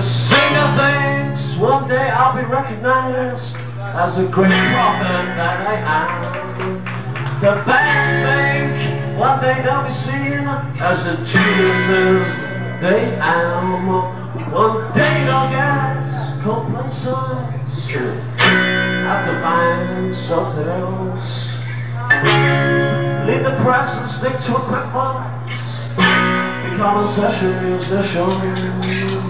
singer thinks one day I'll be recognized as a great prophet that I am. The band think one day they'll be seen as the Judases they am. One day they'll get complacent, have to find something else. Leave the press and stick to a quick box. Become a session musician.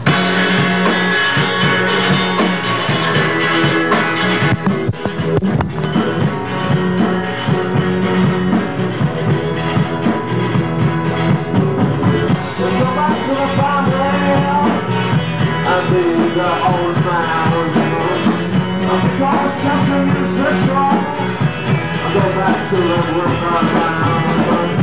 The old man, I'm become a session musician. I go back to the work I found.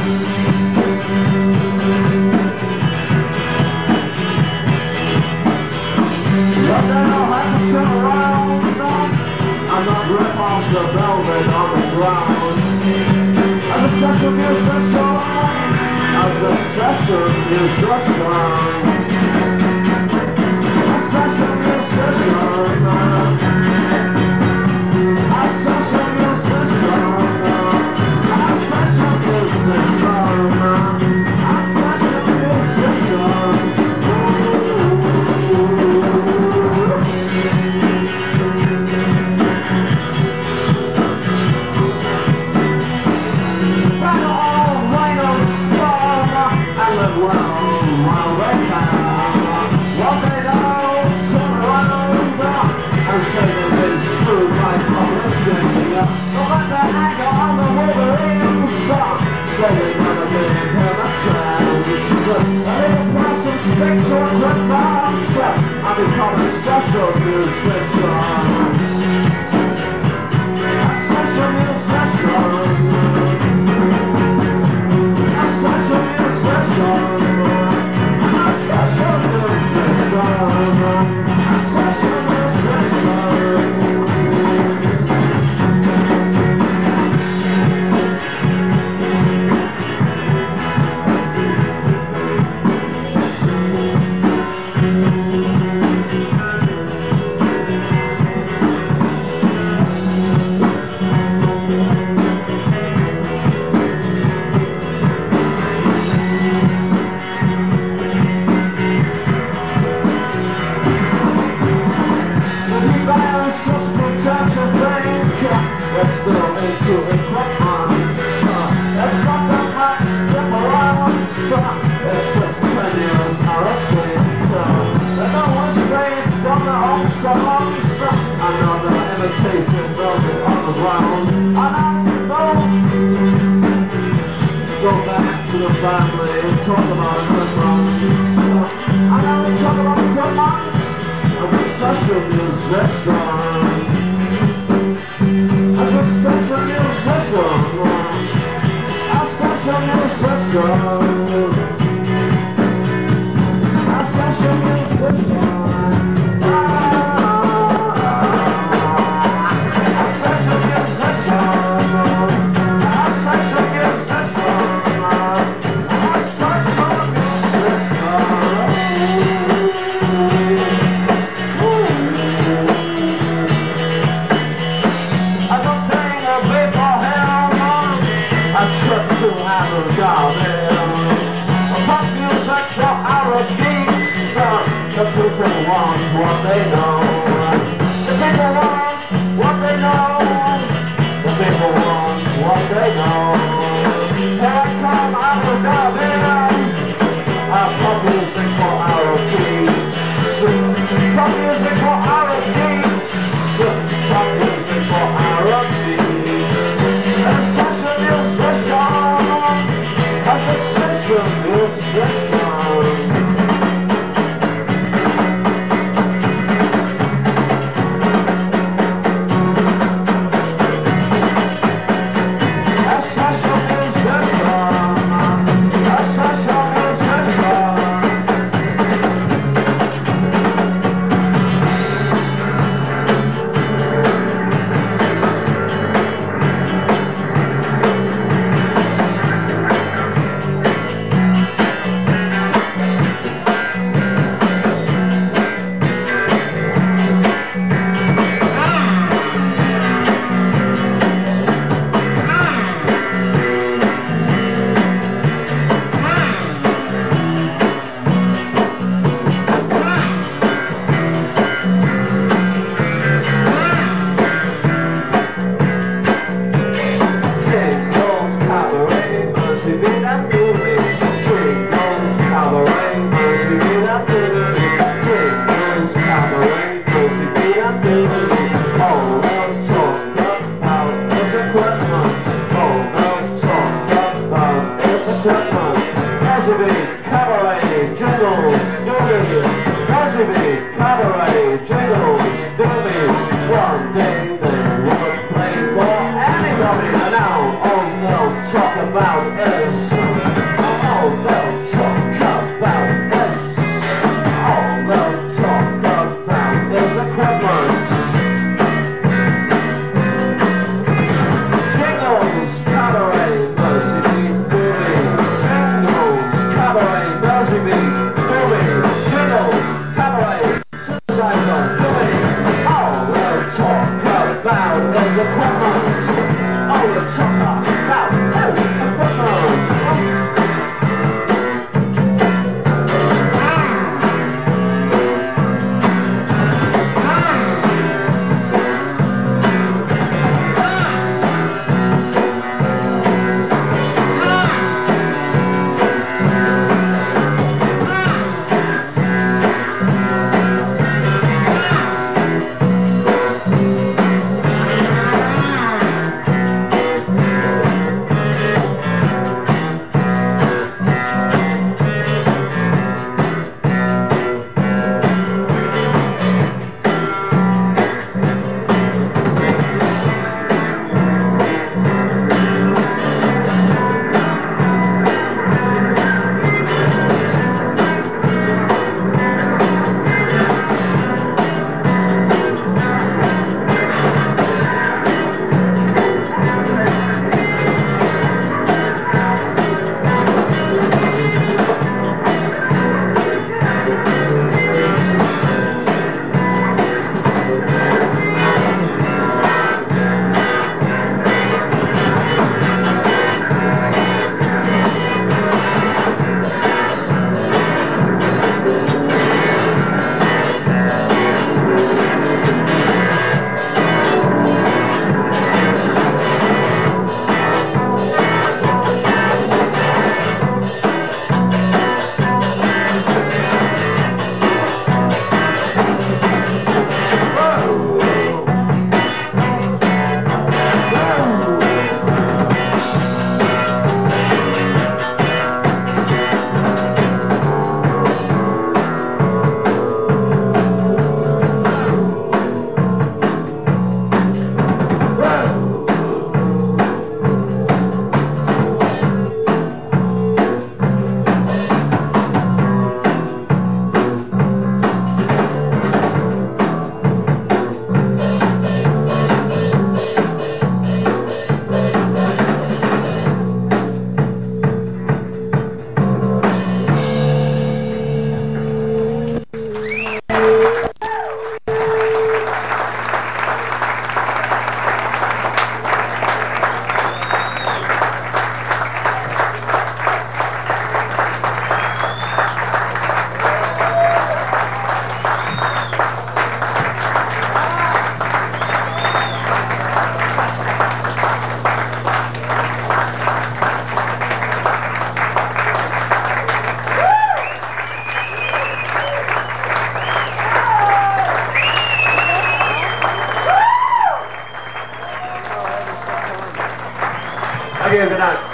But then I'll have to turn around. I'm not rip off the velvet on the ground. As a session musician, as a session musician. I become a session musician. A session musician. A session musician. A session musician. A session musician. Go back to the family and talk about good months. I now talk about good months. I'm a session musician. As a session musician. A session musician. A session musician. The people want what they know. The people want what they know. The people want what they know. Here I come, I will go in. Pop music for our beats. Pop music for our beats. Pop music for our beats. A session musician. As a session musician. Merseybeat, cabaret, jingles, doobies. One day they would play for anybody. And now all they'll talk about is, all they'll talk about is, all they'll talk about is equipment. Jingles, cabaret, Merseybeat, doobies. Jingles, cabaret, Merseybeat, doobies. Jingles, cabaret, synthesizer, doobies. All they'll talk about is equipment. All they'll talk about is equipment. Okay, good night.